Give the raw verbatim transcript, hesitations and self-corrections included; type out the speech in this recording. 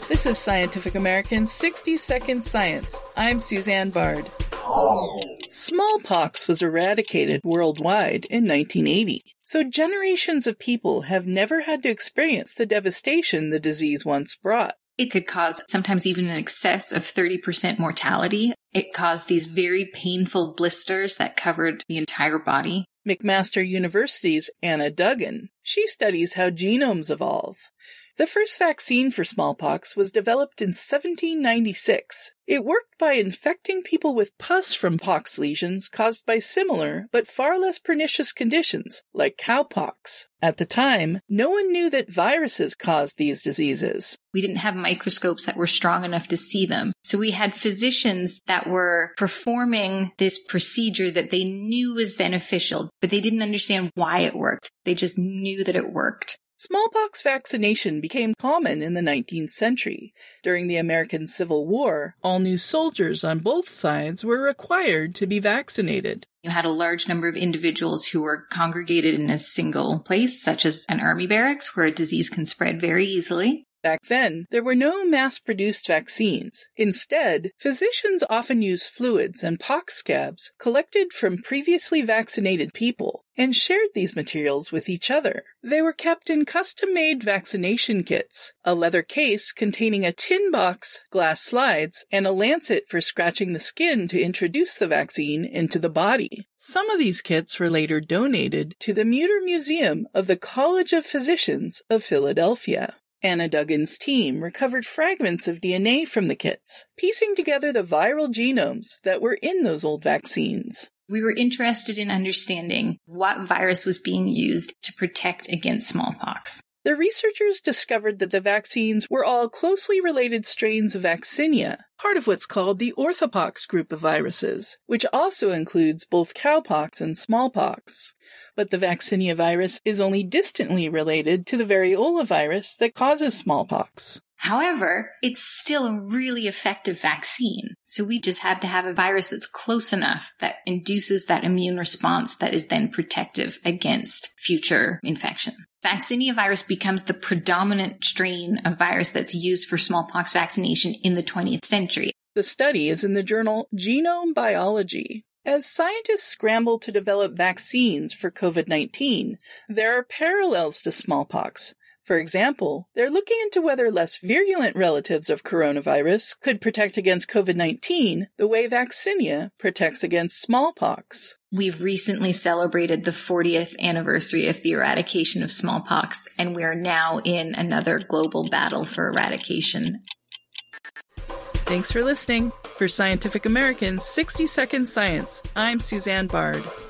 This is Scientific American's sixty second Science. I'm Suzanne Bard. Smallpox was eradicated worldwide in nineteen eighty, so generations of people have never had to experience the devastation the disease once brought. It could cause sometimes even an excess of thirty percent mortality. It caused these very painful blisters that covered the entire body. McMaster University's Anna Duggan. She studies how genomes evolve. The first vaccine for smallpox was developed in seventeen ninety-six. It worked by infecting people with pus from pox lesions caused by similar but far less pernicious conditions, like cowpox. At the time, no one knew that viruses caused these diseases. We didn't have microscopes that were strong enough to see them. So we had physicians that were performing this procedure that they knew was beneficial, but they didn't understand why it worked. They just knew that it worked. Smallpox vaccination became common in the nineteenth century. During the American Civil War, all new soldiers on both sides were required to be vaccinated. You had a large number of individuals who were congregated in a single place, such as an army barracks, where a disease can spread very easily. Back then, there were no mass-produced vaccines. Instead, physicians often used fluids and pox scabs collected from previously vaccinated people and shared these materials with each other. They were kept in custom-made vaccination kits, a leather case containing a tin box, glass slides, and a lancet for scratching the skin to introduce the vaccine into the body. Some of these kits were later donated to the Mutter Museum of the College of Physicians of Philadelphia. Anna Duggan's team recovered fragments of D N A from the kits, piecing together the viral genomes that were in those old vaccines. We were interested in understanding what virus was being used to protect against smallpox. The researchers discovered that the vaccines were all closely related strains of vaccinia, part of what's called the orthopox group of viruses, which also includes both cowpox and smallpox. But the vaccinia virus is only distantly related to the variola virus that causes smallpox. However, it's still a really effective vaccine. So we just have to have a virus that's close enough that induces that immune response that is then protective against future infection. Vaccinia virus becomes the predominant strain of virus that's used for smallpox vaccination in the twentieth century. The study is in the journal Genome Biology. As scientists scramble to develop vaccines for covid nineteen, there are parallels to smallpox. For example, they're looking into whether less virulent relatives of coronavirus could protect against covid nineteen the way vaccinia protects against smallpox. We've recently celebrated the fortieth anniversary of the eradication of smallpox, and we are now in another global battle for eradication. Thanks for listening. For Scientific American's sixty second Science, I'm Suzanne Bard.